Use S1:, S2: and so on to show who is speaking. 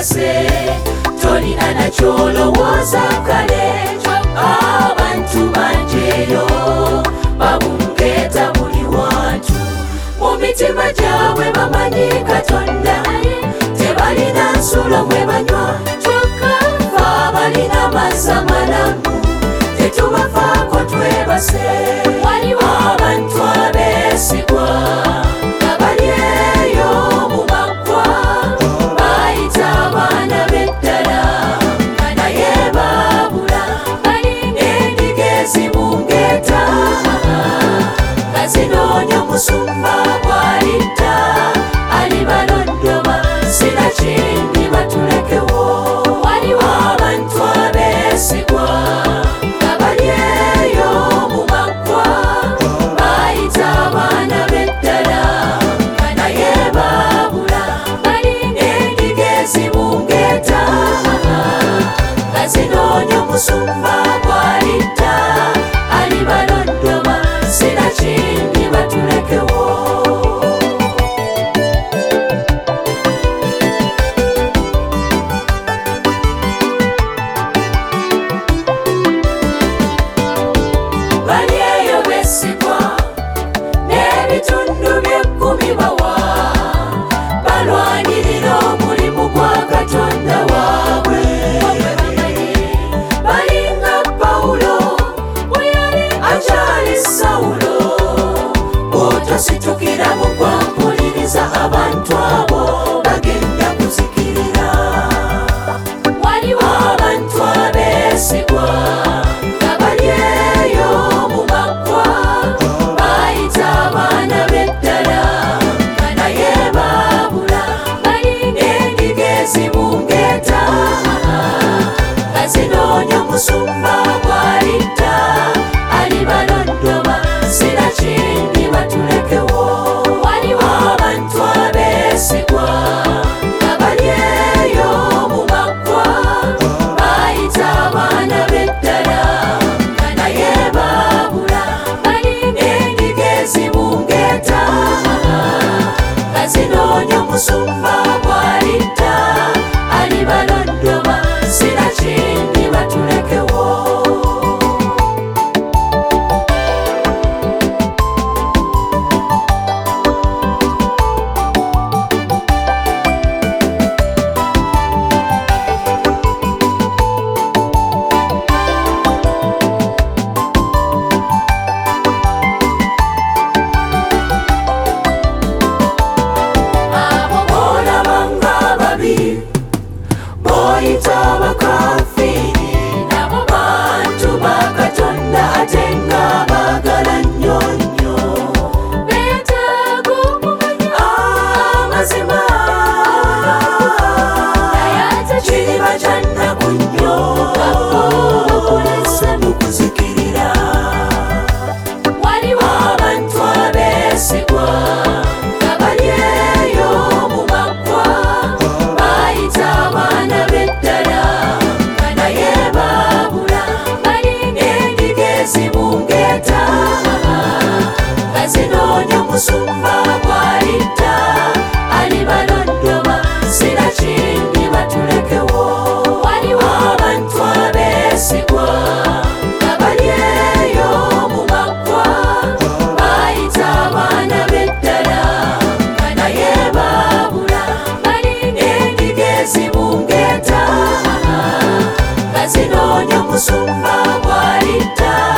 S1: weebase tolina nakyolowooza kale abantu banjeyo babungeeta buli wantu mu mitima gyabwe bamanyi Katonda tebalina nsulo mwe banywa kyokka abalina amazzi amalamu tetubafaako twebase waliwo abantu abeesigwa nga bali eyo mu maggwa bayita abaana b'eddala naye baabula balinga endiga ezibungeeta nga zinoonya omusumba bw'alidda alibalondoma sinakindi batulekewo waliwo abantu abeesigwa nga bali eyo mu maggwa bayita abaana b'eddala naye baabula balinga endiga ezibungeeta nga zinoonya omusumba bw'alidda alibalondoma sinakindi batulekewo. Bali eyo beesigwa n'ebitundu by'ekkumi bawa balwanirira omulimu gwa Katonda waabwe balinga Pawulo bwe yali akyali Sawulo bw'otositukira mu gwa mpuliriza abantu abo bagenda kuzikirira waliwo abantu abeesigwa nga bali eyo mu maggwa bayita abaana b'eddala naye baabula balinga endiga ezibungeeta nga zinoonya omusumba bw'alidda alibalondoma sinakindi batulekewo waliwo abantu abeesigwa nga bali eyo mu maggwa bayita abaana b'eddala naye baabula balinga endiga ezibungeeta nga zinoonya omusumba bw'alidda alibalondoma sinakindi batulekewo. Abo boolaba ng'ababi boyita abakafiri nabo bantu ba Katonda ate nga baagala nnyo nnyo beetaaga okumanya amazima naye ate kiriba kya nnaku nnyo bakulese mu kuzikirira waliwo abantu abeesigwa nga bali eyo mu maggwa bayita abaana b'eddala naye baabula balinga endiga ezibungeeta nga zinoonya omusumba bw'alidda alibalondoma sinakindi batulekewo waliwo abantu abeesigwa nga bali eyo mu maggwa bayita abaana b'eddala naye baabula balinga endiga ezibungeeta nga zinoonya omusumba bw'alidda